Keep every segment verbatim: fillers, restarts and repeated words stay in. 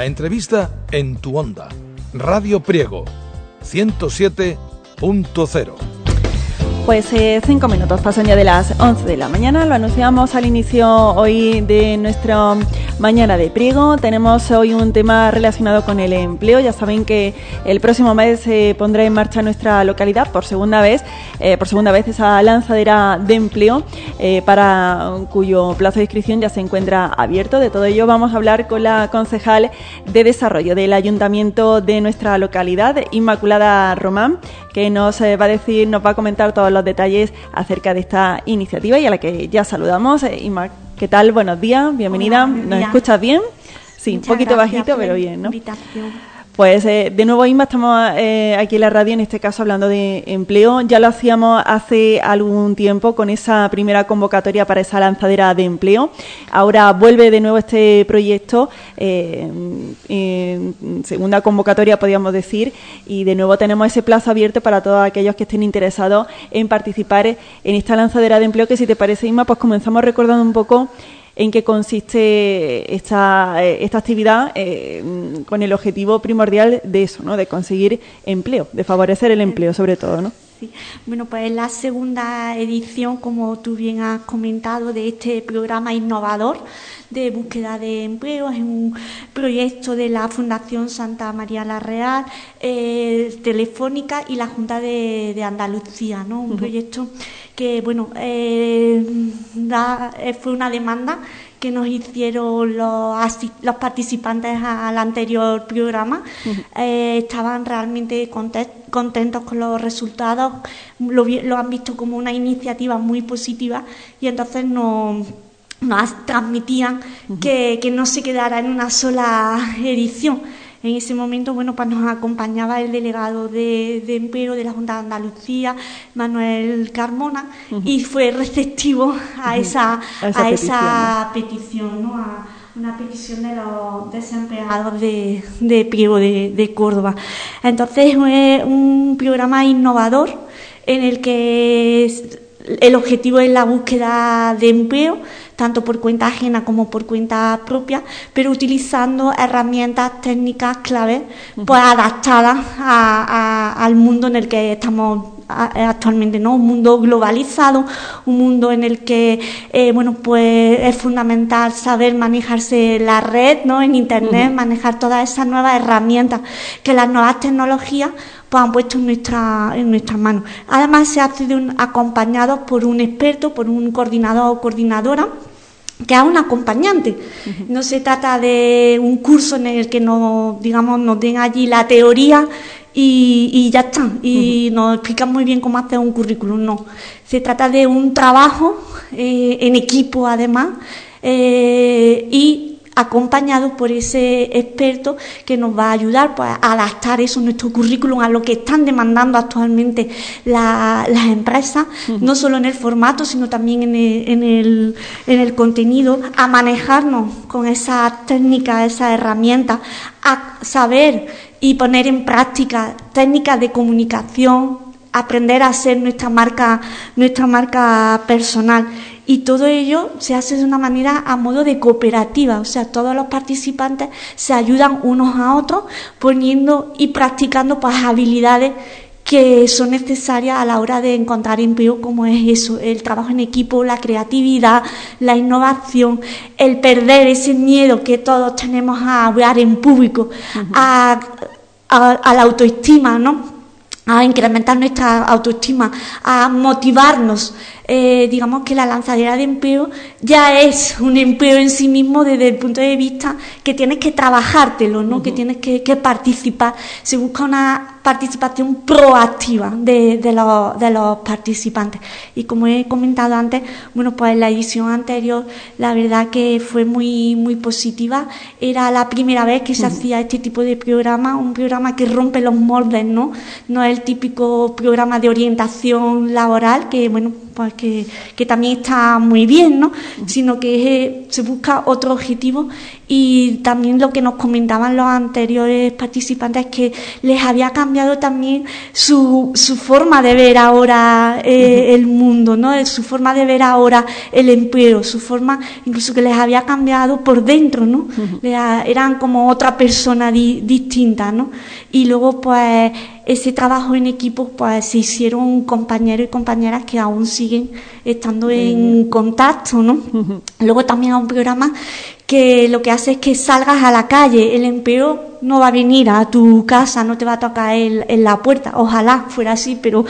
La entrevista en tu onda. Radio Priego, ciento siete punto cero. Pues eh, cinco minutos pasan ya de las once de la mañana. Lo anunciamos al inicio hoy de nuestra mañana de Priego. Tenemos hoy un tema relacionado con el empleo. Ya saben que el próximo mes se pondrá en marcha en nuestra localidad por segunda vez, eh, por segunda vez esa lanzadera de empleo eh, para cuyo plazo de inscripción ya se encuentra abierto. De todo ello vamos a hablar con la concejal de Desarrollo del Ayuntamiento de nuestra localidad, Inmaculada Román, que nos eh, va a decir, nos va a comentar todos los detalles acerca de esta iniciativa y a la que ya saludamos. Eh, Inma, ¿qué tal? Buenos días, bienvenida. Hola, ¿Nos escuchas bien? Sí, muchas un poquito bajito, pero bien, ¿no? Invitación. Pues eh, de nuevo, Inma, estamos eh, aquí en la radio, en este caso hablando de empleo. Ya lo hacíamos hace algún tiempo con esa primera convocatoria para esa lanzadera de empleo. Ahora vuelve de nuevo este proyecto, eh, en segunda convocatoria podríamos decir, y de nuevo tenemos ese plazo abierto para todos aquellos que estén interesados en participar en esta lanzadera de empleo, que si te parece, Inma, pues comenzamos recordando un poco en qué consiste esta, esta actividad eh, con el objetivo primordial de eso, ¿no? De conseguir empleo, de favorecer el empleo sobre todo, ¿no? Sí. Bueno, pues es la segunda edición, como tú bien has comentado, de este programa innovador de búsqueda de empleo. Es un proyecto de la Fundación Santa María la Real, eh, Telefónica y la Junta de, de Andalucía, ¿no? Un uh-huh. proyecto que, bueno, eh, da, fue una demanda que nos hicieron los, los participantes al anterior programa. Uh-huh. Eh, estaban realmente contentos con los resultados, lo, lo han visto como una iniciativa muy positiva y entonces nos, nos transmitían uh-huh. que, que no se quedara en una sola edición. En ese momento, bueno, pues nos acompañaba el delegado de, de empleo de la Junta de Andalucía, Manuel Carmona, uh-huh. y fue receptivo a uh-huh. esa, a esa a petición, esa ¿no? petición, ¿no? A una petición de los desempleados de, de Priego de, de Córdoba. Entonces, es un programa innovador en el que el objetivo es la búsqueda de empleo, tanto por cuenta ajena como por cuenta propia, pero utilizando herramientas técnicas claves pues adaptadas a, a, al mundo en el que estamos actualmente, ¿no? Un mundo globalizado, un mundo en el que eh, bueno, pues es fundamental saber manejarse la red, ¿no? En internet, uh-huh. manejar todas esas nuevas herramientas que las nuevas tecnologías pues han puesto en nuestra en nuestras manos. Además se hace de un, acompañado por un experto, por un coordinador o coordinadora, que es un acompañante. Uh-huh. No se trata de un curso en el que nos, digamos, nos den allí la teoría y, y ya está, y uh-huh. nos explican muy bien cómo hacer un currículum. No, se trata de un trabajo eh, en equipo, además, eh, y acompañado por ese experto que nos va a ayudar pues, a adaptar eso, nuestro currículum, a lo que están demandando actualmente la, las empresas, uh-huh. no solo en el formato, sino también en el, en el, en el contenido, a manejarnos con esas técnicas, esas herramientas, a saber y poner en práctica técnicas de comunicación, aprender a hacer nuestra marca, nuestra marca personal. Y todo ello se hace de una manera a modo de cooperativa, o sea, todos los participantes se ayudan unos a otros poniendo y practicando pues, habilidades que son necesarias a la hora de encontrar empleo, como es eso, el trabajo en equipo, la creatividad, la innovación, el perder ese miedo que todos tenemos a hablar en público, uh-huh. a, a, a la autoestima, ¿no? A incrementar nuestra autoestima, a motivarnos. Eh, digamos que la lanzadera de empleo ya es un empleo en sí mismo desde el punto de vista que tienes que trabajártelo, ¿no? Uh-huh. Que tienes que, que participar. Se busca una participación proactiva de, de, los, de los participantes. Y como he comentado antes, bueno, pues en la edición anterior la verdad que fue muy, muy positiva. Era la primera vez que se uh-huh. hacía este tipo de programa, un programa que rompe los moldes, ¿no? No es el típico programa de orientación laboral que, bueno, pues que, que también está muy bien, ¿no? Sino que eh, se busca otro objetivo. Y también lo que nos comentaban los anteriores participantes es que les había cambiado también su, su forma de ver ahora eh, uh-huh. el mundo, ¿no? Su forma de ver ahora el empleo, su forma, incluso que les había cambiado por dentro, ¿no? Uh-huh. Eran como otra persona di, distinta, ¿no? Y luego, pues, ese trabajo en equipo, pues, se hicieron compañeros y compañeras que aún siguen estando uh-huh. en contacto, ¿no? Uh-huh. Luego también hay un programa que lo que hace es que salgas a la calle. El empleo no va a venir a tu casa, no te va a tocar en, en la puerta. Ojalá fuera así, pero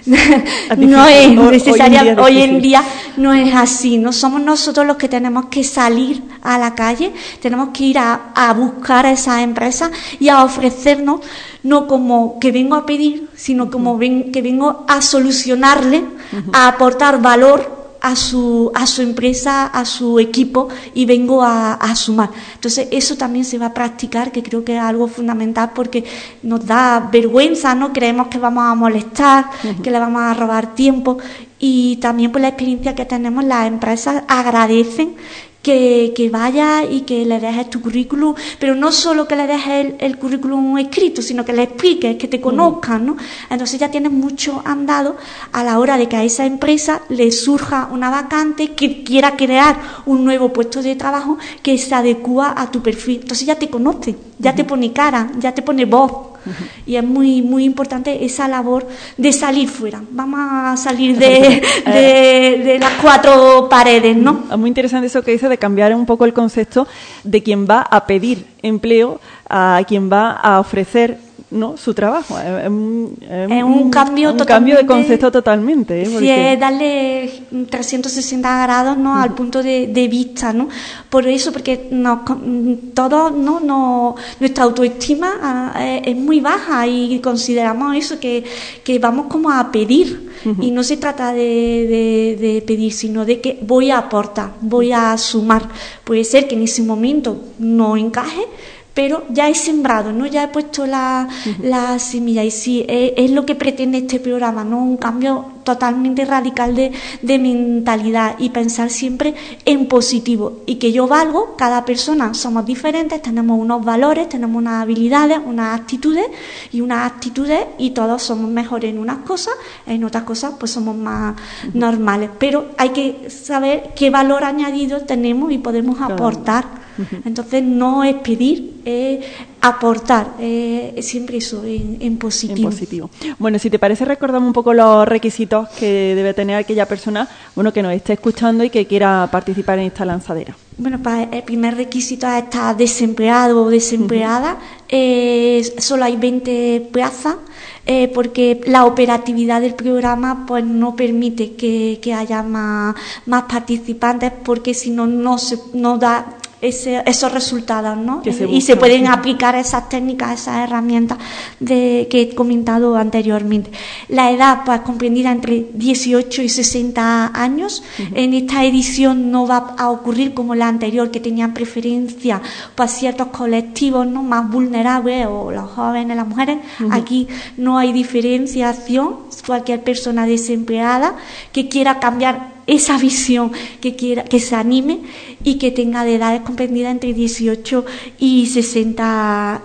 no es necesario. Hoy, hoy en día no es así. No somos nosotros los que tenemos que salir a la calle, tenemos que ir a, a buscar a esas empresas y a ofrecernos, no como que vengo a pedir, sino como ven, que vengo a solucionarle, a aportar valor a su a su empresa, a su equipo, y vengo a, a sumar. Entonces eso también se va a practicar, que creo que es algo fundamental, porque nos da vergüenza, ¿no? Creemos que vamos a molestar, uh-huh. que le vamos a robar tiempo, y también por la experiencia que tenemos, las empresas agradecen que, que vayas y que le dejes tu currículum, pero no solo que le dejes el, el currículum escrito, sino que le expliques, que te conozcan, ¿no? Entonces ya tienes mucho andado a la hora de que a esa empresa le surja una vacante, que quiera crear un nuevo puesto de trabajo que se adecúa a tu perfil. Entonces ya te conoce, ya uh-huh. te pone cara, ya te pone voz. Uh-huh. Y es muy muy importante esa labor de salir fuera. Vamos a salir de, de, de las cuatro paredes, ¿no? Es muy interesante eso que dice, de cambiar un poco el concepto de quien va a pedir empleo a quien va a ofrecer, ¿no?, su trabajo. Es, es, es, es un cambio un cambio de concepto totalmente, ¿eh? Sí, es darle trescientos sesenta grados, ¿no?, uh-huh. al punto de, de vista, ¿no? Por eso, porque nos, todos, ¿no?, no, nuestra autoestima es, es muy baja, y consideramos eso, que, que vamos como a pedir. Uh-huh. Y no se trata de, de, de pedir, sino de que voy a aportar, voy a sumar. Puede ser que en ese momento no encaje, pero ya he sembrado, ¿no? Ya he puesto la, uh-huh. la semilla, y sí, es, es lo que pretende este programa, ¿no? Un cambio totalmente radical de, de mentalidad, y pensar siempre en positivo, y que yo valgo, cada persona somos diferentes, tenemos unos valores, tenemos unas habilidades, unas actitudes y unas actitudes, y todos somos mejores en unas cosas, en otras cosas pues somos más uh-huh. normales, pero hay que saber qué valor añadido tenemos y podemos claro. aportar. Uh-huh. Entonces no es pedir, es aportar, es siempre eso, en, en positivo. En positivo. Bueno, si te parece, recordamos un poco los requisitos que debe tener aquella persona, bueno, que nos esté escuchando y que quiera participar en esta lanzadera. Bueno, pues el primer requisito es estar desempleado o desempleada. Uh-huh. Eh, solo hay veinte plazas, eh, porque la operatividad del programa pues no permite que, que haya más, más participantes, porque si no, no se no da Ese, esos resultados, ¿no? Se y se pueden aplicar esas técnicas, esas herramientas de, que he comentado anteriormente. La edad, pues, comprendida entre dieciocho y sesenta años. Uh-huh. En esta edición no va a ocurrir como la anterior, que tenían preferencia para ciertos colectivos, ¿no?, más vulnerables, o los jóvenes, las mujeres. Uh-huh. Aquí no hay diferenciación. Cualquier persona desempleada que quiera cambiar esa visión, que quiera, que se anime, y que tenga de edades comprendidas entre dieciocho y sesenta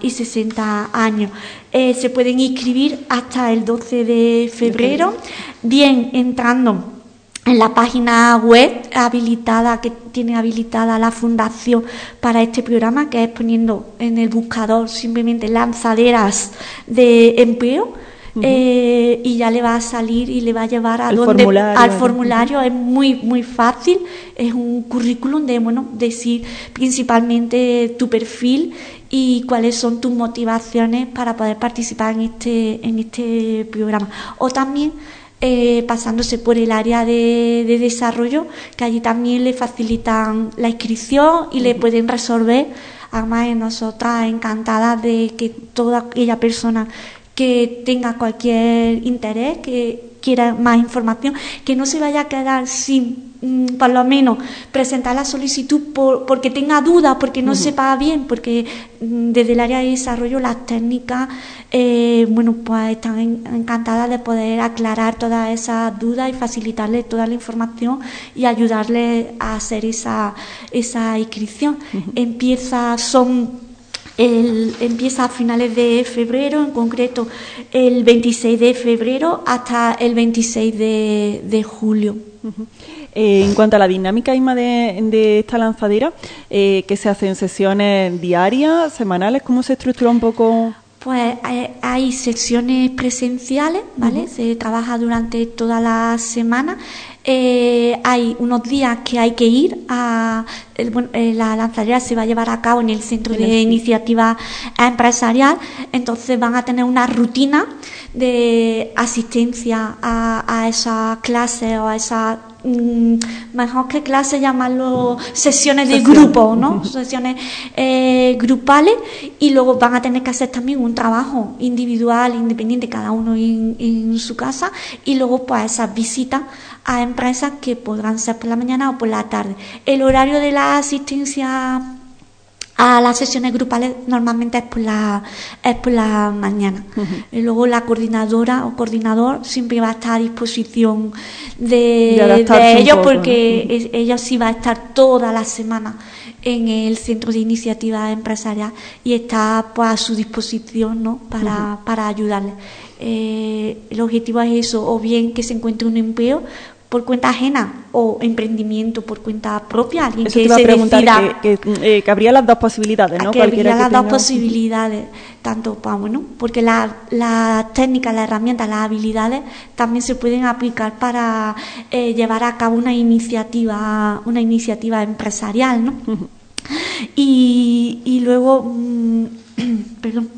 años. Eh, se pueden inscribir hasta el doce de febrero, bien entrando en la página web habilitada, que tiene habilitada la Fundación para este programa, que es poniendo en el buscador simplemente lanzaderas de empleo. Uh-huh. Eh, y ya le va a salir y le va a llevar a el donde, formulario. al formulario. Uh-huh. Es muy muy fácil, es un currículum de, bueno, decir principalmente tu perfil y cuáles son tus motivaciones para poder participar en este en este programa. O también eh, pasándose por el área de, de desarrollo, que allí también le facilitan la inscripción y uh-huh. le pueden resolver. Además, nosotras encantadas de que toda aquella persona que tenga cualquier interés, que quiera más información, que no se vaya a quedar sin, mm, por lo menos, presentar la solicitud por, porque tenga dudas, porque no uh-huh. sepa bien, porque mm, desde el área de desarrollo las técnicas, eh, bueno, pues están en, encantadas de poder aclarar todas esas dudas y facilitarle toda la información y ayudarle a hacer esa, esa inscripción. Uh-huh. Empieza, son... El, empieza a finales de febrero, en concreto el veintiséis de febrero hasta el veintiséis de, de julio. Uh-huh. Eh, en cuanto a la dinámica, Inma, de, de esta lanzadera, eh, ¿qué se hace en sesiones diarias, semanales? ¿Cómo se estructura un poco? Pues hay, hay sesiones presenciales, ¿vale? Uh-huh. Se trabaja durante toda la semana. Eh, hay unos días que hay que ir a... El, bueno, eh, la lanzadera se va a llevar a cabo en el Centro de sí. Iniciativa Empresarial, entonces van a tener una rutina de asistencia a, a esas clases o a esas... mejor que clases, llamarlo sesiones de grupo, ¿no? Sesiones eh, grupales, y luego van a tener que hacer también un trabajo individual, independiente, cada uno en, en su casa, y luego pues esas visitas a empresas que podrán ser por la mañana o por la tarde. El horario de la asistencia a las sesiones grupales normalmente es por la, es por la mañana. Uh-huh. Y luego la coordinadora o coordinador siempre va a estar a disposición de, de, de ellos, poco, porque ¿no? es, ellos sí va a estar toda la semana en el Centro de Iniciativa Empresarial y está pues a su disposición, ¿no? para, uh-huh. para ayudarles. Eh, el objetivo es eso, o bien que se encuentre un empleo por cuenta ajena o emprendimiento por cuenta propia, alguien Eso que te iba se a preguntar, decida que, que, eh, que habría las dos posibilidades, ¿no? que Cualquiera habría que las tenga... dos posibilidades, tanto pues, bueno, porque las la técnicas, las herramientas, las habilidades también se pueden aplicar para eh, llevar a cabo una iniciativa, una iniciativa empresarial, ¿no? Uh-huh. y, y luego, mmm, perdón.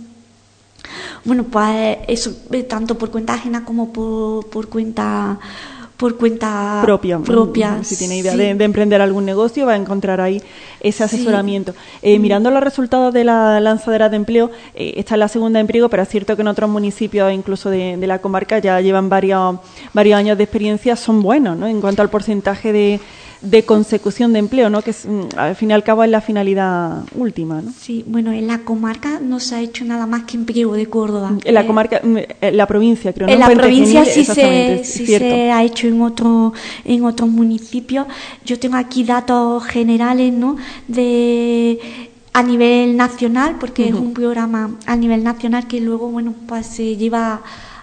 Bueno, pues eso, tanto por cuenta ajena como por, por cuenta por cuenta propia. propia si tiene idea sí. de, de emprender algún negocio, va a encontrar ahí ese asesoramiento. Sí. Eh, mirando los resultados de la lanzadera de empleo, eh, esta es la segunda de empleo, pero es cierto que en otros municipios, incluso de, de la comarca, ya llevan varios, varios años de experiencia, son buenos, ¿no? En cuanto al porcentaje de de consecución de empleo, ¿no? Que es, al fin y al cabo es la finalidad última, ¿no? Sí, bueno, en la comarca no se ha hecho nada más que empleo de Córdoba. En la comarca, en la provincia, creo. En ¿no? la provincia sí, se, sí se ha hecho en otro, en otros municipios. Yo tengo aquí datos generales, ¿no? De a nivel nacional, porque uh-huh. es un programa a nivel nacional que luego, bueno, pues se lleva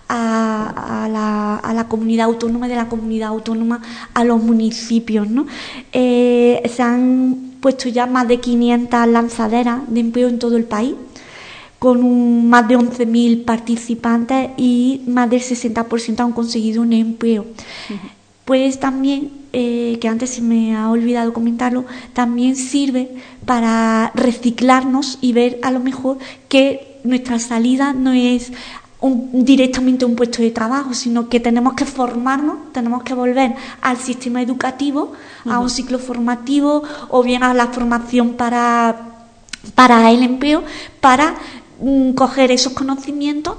A, a, la, a la comunidad autónoma, de la comunidad autónoma a los municipios, ¿no? Eh, se han puesto ya más de quinientas lanzaderas de empleo en todo el país, con un, más de once mil participantes y más del sesenta por ciento han conseguido un empleo. Uh-huh. Pues también, eh, que antes se me ha olvidado comentarlo, también sirve para reciclarnos y ver a lo mejor que nuestra salida no es Un, directamente un puesto de trabajo, sino que tenemos que formarnos, tenemos que volver al sistema educativo, uh-huh. a un ciclo formativo o bien a la formación para, para el empleo, para mm, coger esos conocimientos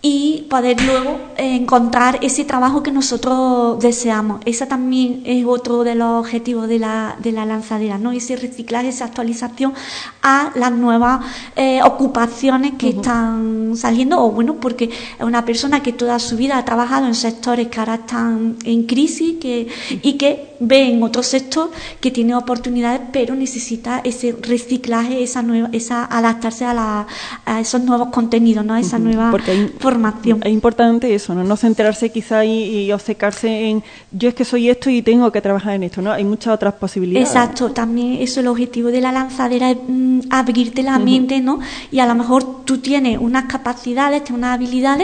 y poder luego eh, encontrar ese trabajo que nosotros deseamos. Ese también es otro de los objetivos de la, de la lanzadera, ¿no? Ese reciclaje, esa actualización a las nuevas eh, ocupaciones que uh-huh. están saliendo, o bueno, porque es una persona que toda su vida ha trabajado en sectores que ahora están en crisis que, uh-huh. y que ve en otro sector que tiene oportunidades, pero necesita ese reciclaje, esa nueva, esa adaptarse a, la, a esos nuevos contenidos, ¿no? A esa uh-huh. nueva hay, formación. Es importante eso, ¿no? No centrarse quizá y, y obcecarse en yo es que soy esto y tengo que trabajar en esto, ¿no? Hay muchas otras posibilidades. Exacto, también eso, el objetivo de la lanzadera es mm, abrirte la uh-huh. mente, ¿no? Y a lo mejor tú tienes unas capacidades, tienes unas habilidades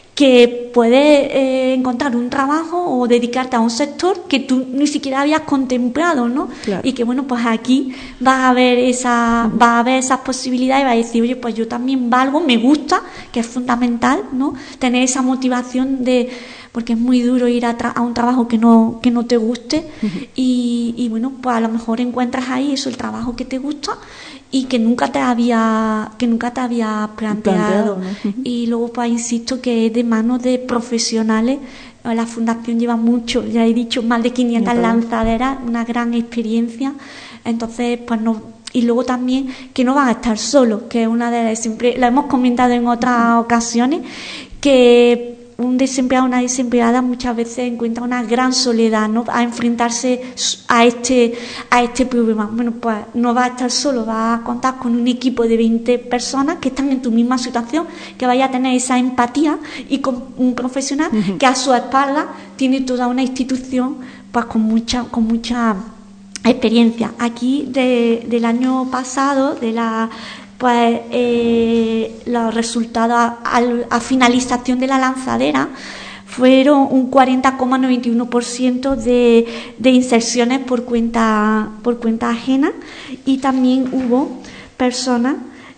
que puedes eh, encontrar un trabajo o dedicarte a un sector que tú ni siquiera habías contemplado, ¿no? Claro. Y que bueno, pues aquí vas a ver esa, uh-huh. vas a ver esas posibilidades y vas a decir, oye, pues yo también valgo, me gusta, que es fundamental, ¿no? Tener esa motivación de, porque es muy duro ir a, tra- a un trabajo que no, que no te guste uh-huh. y, y bueno, pues a lo mejor encuentras ahí eso, el trabajo que te gusta y que nunca te había que nunca te había planteado, planteado ¿no? uh-huh. Y luego pues insisto que es de manos de profesionales La Fundación lleva mucho, ya he dicho, más de quinientas lanzaderas, una gran experiencia. Entonces, pues no. Y luego también que no van a estar solos, que es una de las, siempre lo hemos comentado en otras ocasiones, que un desempleado, una desempleada muchas veces encuentra una gran soledad, ¿no?, a enfrentarse a este a este problema. Bueno, pues no va a estar solo, va a contar con un equipo de veinte personas que están en tu misma situación, que vaya a tener esa empatía, y con un profesional uh-huh. que a su espalda tiene toda una institución, pues con mucha con mucha experiencia. Aquí de, del año pasado, de la pues eh, los resultados a, a, a finalización de la lanzadera fueron un cuarenta coma noventa y uno por ciento de, de inserciones por cuenta por cuenta ajena, y también hubo personas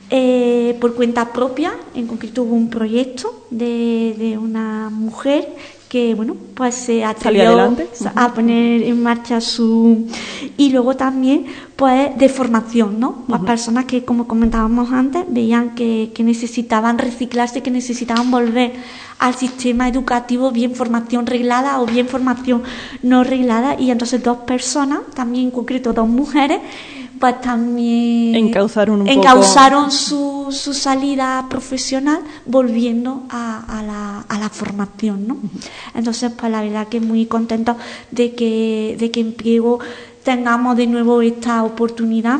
eh, por cuenta propia. En concreto hubo un proyecto de, de una mujer que, bueno, pues se atrevió a poner en marcha su... Y luego también, pues, de formación, ¿no? Las uh-huh. personas que, como comentábamos antes, veían que, que necesitaban reciclarse, que necesitaban volver al sistema educativo, bien formación reglada o bien formación no reglada. Y entonces dos personas, también en concreto dos mujeres, pues también encauzaron, un encauzaron poco. su, su salida profesional volviendo a, a, la, a la formación, ¿no? Entonces, pues la verdad que muy contentos de que, de que en Priego tengamos de nuevo esta oportunidad.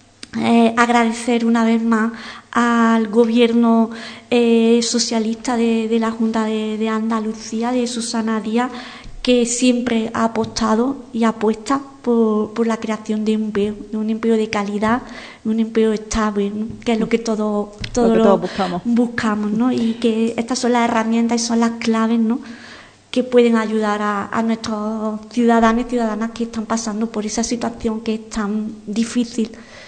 Eh, agradecer una vez más al gobierno eh, socialista de, de la Junta de, de Andalucía, de Susana Díaz, que siempre ha apostado y apuesta por, por la creación de empleo, de un empleo de calidad, un empleo estable, ¿no?, que es lo que todos todo lo que lo todos buscamos. buscamos, ¿no? Y que estas son las herramientas y son las claves, ¿no?, que pueden ayudar a, a nuestros ciudadanos y ciudadanas que están pasando por esa situación que es tan difícil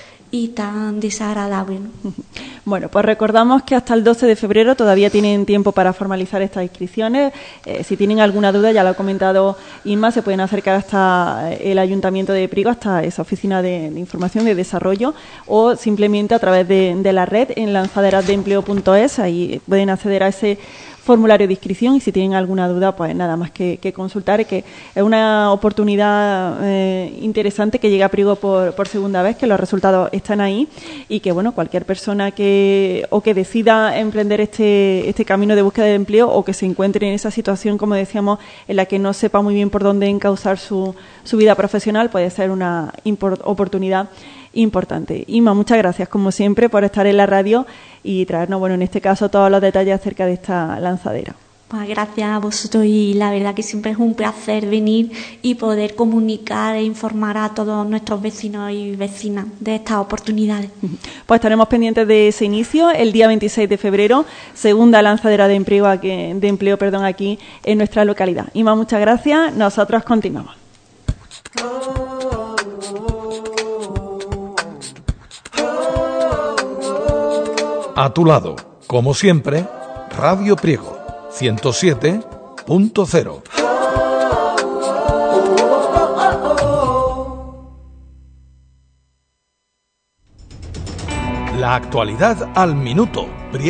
y tan desagradable, ¿no? Bueno, pues recordamos que hasta el doce de febrero todavía tienen tiempo para formalizar estas inscripciones. Eh, si tienen alguna duda, ya lo ha comentado Inma, se pueden acercar hasta el Ayuntamiento de Priego, hasta esa oficina de, de información de desarrollo, o simplemente a través de, de la red en lanzaderas de empleo punto es. Ahí pueden acceder a ese formulario de inscripción, y si tienen alguna duda, pues nada más que, que consultar, que es una oportunidad eh, interesante que llega a Priego por, por segunda vez, que los resultados están ahí, y que, bueno, cualquier persona que o que decida emprender este, este camino de búsqueda de empleo, o que se encuentre en esa situación, como decíamos, en la que no sepa muy bien por dónde encauzar su, su vida profesional, puede ser una import, oportunidad importante. Inma, muchas gracias, como siempre, por estar en la radio y traernos, bueno, en este caso, todos los detalles acerca de esta lanzadera. Pues gracias a vosotros, y la verdad que siempre es un placer venir y poder comunicar e informar a todos nuestros vecinos y vecinas de estas oportunidades. Pues estaremos pendientes de ese inicio el día veintiséis de febrero, segunda lanzadera de empleo aquí, de empleo, perdón, aquí en nuestra localidad. Inma, muchas gracias. Nosotros continuamos. A tu lado, como siempre, Radio Priego, ciento siete punto cero. La actualidad al minuto.